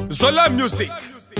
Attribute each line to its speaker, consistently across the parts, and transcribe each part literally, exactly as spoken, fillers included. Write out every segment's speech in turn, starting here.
Speaker 1: Zola Music.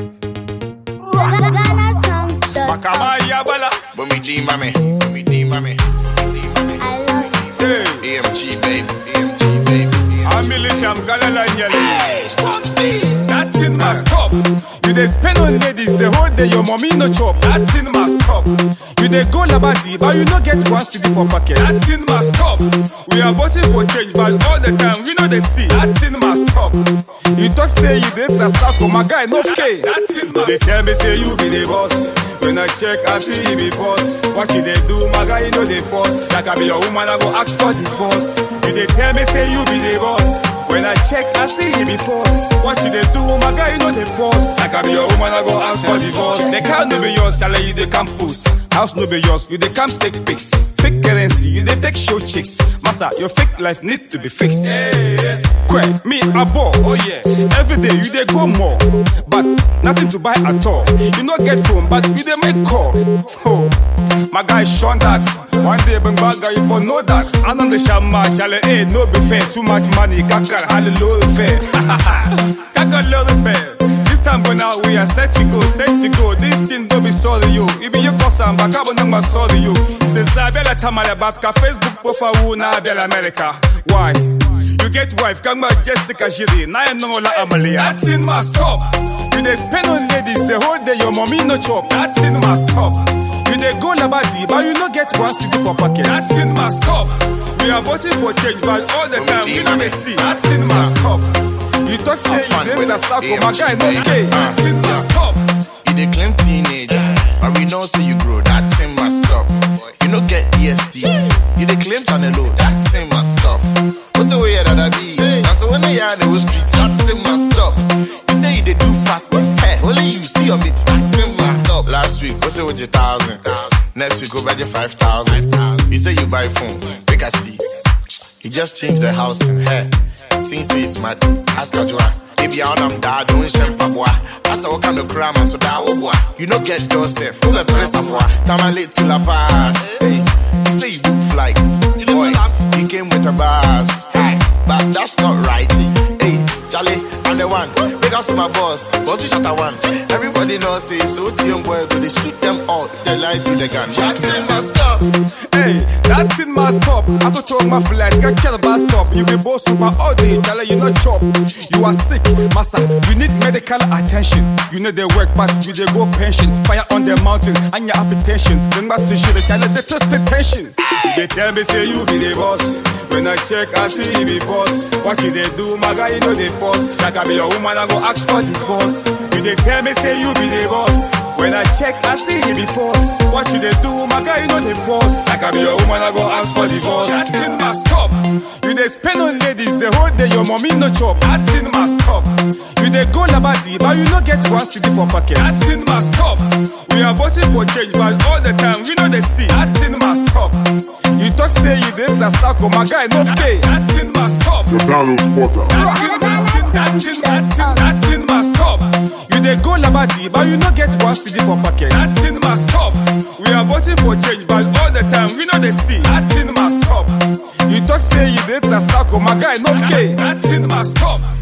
Speaker 2: Ghana songs.
Speaker 1: Makama Yabala.
Speaker 3: Bumidi mami, bumidi mami, bumidi mami.
Speaker 2: I love you.
Speaker 1: Hey.
Speaker 3: A M G babe, A M G babe.
Speaker 1: Amili Shamkalala Nyali.
Speaker 3: Hey, stop me.
Speaker 1: That thing must stop. You dey spend on ladies the whole day, your mommy no chop. That thing must stop. You dey go labadi, but you no get one city for pocket. That thing must stop. We are voting for change, but all the time we know they see. That thing must stop. You talk say you did Sasako, my guy no K. That thing must. They tell me say you be the boss. When I check, I see you be boss. What you they do, my guy you know they force. Like I be your woman, I go ask for divorce. You they tell me say you be the boss. When I check, I see you be force. What you they do, my guy you know they force. Like I be your woman, I go ask for divorce. They can't no be yours, salary you they can't post. House no be yours, you they can't take pics. Fake currency, you they take show chicks. Massa, your fake life need to be fixed. Hey, yeah. Quite me a ball, oh yeah. Every day you they go more, but nothing to buy at all. You no get phone, but you they make call. Oh, my guy Sean that. One day bring back guy for know that. I know the shama, chale, eh, no be fair. Too much money, kaka, hallelujah fair. Kaka, little fair. This time when out we are set to go, set to go. This thing don't be story you. It be your cousin, but I won't my sorry you. The Zabella Tamala Baska Facebook profile who na Bella America. Why? You get wife, come back Jessica Jiri, na I know la Amalia. That thing must stop. You dey spend on ladies the whole day, your mommy no chop. That thing must stop. You dey go labadi, but you no get one city for pocket. That thing must stop. We are voting for change, but all the time we don't see. That thing must stop. You talk say you did Sasako, my guy no K. That thing must stop.
Speaker 3: You dey claim teenage, but we know say you grow. That thing must stop. You no get D S T. You dey claim Tanelo. That thing must stop. What's the way that I be? That's when they are in the streets. That thing must stop. You say you dey do fast, hey, only you see your meat. That thing must stop. Last week, what's it with your thousand? Next week, go buy your five thousand. You say you buy phone, make I see. You just change the house in hair. Since say smart, ask her Joa. Baby, I am dad, don't shempa boy. That's what kind of crime, so that oh boy. You no get yourself, come and press a four. Time I late to La Paz. Hey, you say you book flight. Boy, you came with a bus. Hey, but that's not right. Hey, Charlie, I'm the one. Big up to my boss, boss you shot a one. Everybody knows say so young boy, but they shoot them all. They lie to the gun. That thing must stop.
Speaker 1: Hey, that thing must stop. I go to my flight, get kill bus stop. You be boss super all day, tell you not chop. You are sick, massa. You need medical attention. You know they work, but you they go pension. Fire on the mountain and your hypertension. Then back to shit, the child they take the tension. They tell me say you be the boss. When I check, I see you be boss. What you they do, my guy, you know they force. Like I be your woman, I go ask for divorce. You they tell me say you be the boss. When I check, I see you be force. What you they do, my guy, you know they force. Like I be your woman, I go ask for divorce. That thing must stop. You they spend on ladies the whole day, your mommy no chop. That thing must stop. You they go labadi, but you no get one city for pocket. That thing must stop. We are voting for change, but all the time we know they see. That thing must stop. You talk say you did Sasako, my guy no K. That thing must stop.
Speaker 4: The download spotter.
Speaker 1: That thing, that thing, that thing, that thing, that thing must stop. You they go labadi, but you no get one city for pocket. That thing must stop. We are voting for change, but all the time we know they see. That thing must stop. You talk say you did Sasako, my guy no K. That thing must stop.